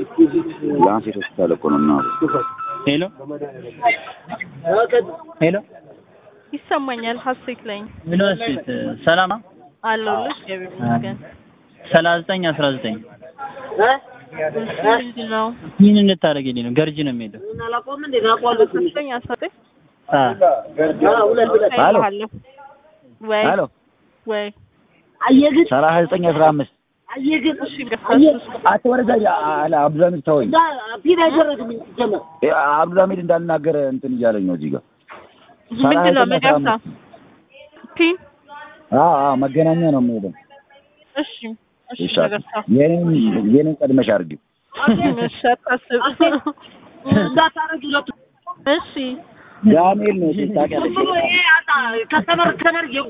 ላንሴት ሆስፒታል እኮ ነው። ሄሎ ሄሎ ይሰማኛል። ሀሴት ላይ ምን ወስት ሰላም አለሁልሽ። ይመስገን 3919 ነው ምን እንታረግልኝ ነው? ገርጂ ነው የሚሄደው። ወይ ሄሎ ወይ አየግን 3915 አየግን እሺ ገፋስ አትወረዳ አብዱልሐሚድ ተወኝ። ቢና ይደረግልኝ ጀመር አብዱልሐሚድ እንዳልናገር እንትን እያለኝ ነው እዚህ ጋር ምንድነው መጋፍታ ፒን መገናኛ ነው የሚሄደው። እሺ እሺ መጋፍታ የኔን ቀድመሽ አድርጊው። እሺ አታስብ እንዳታረግ ሁለቱ እሺ ዳንኤል ነው ታውቂያለሽ። ከስተመር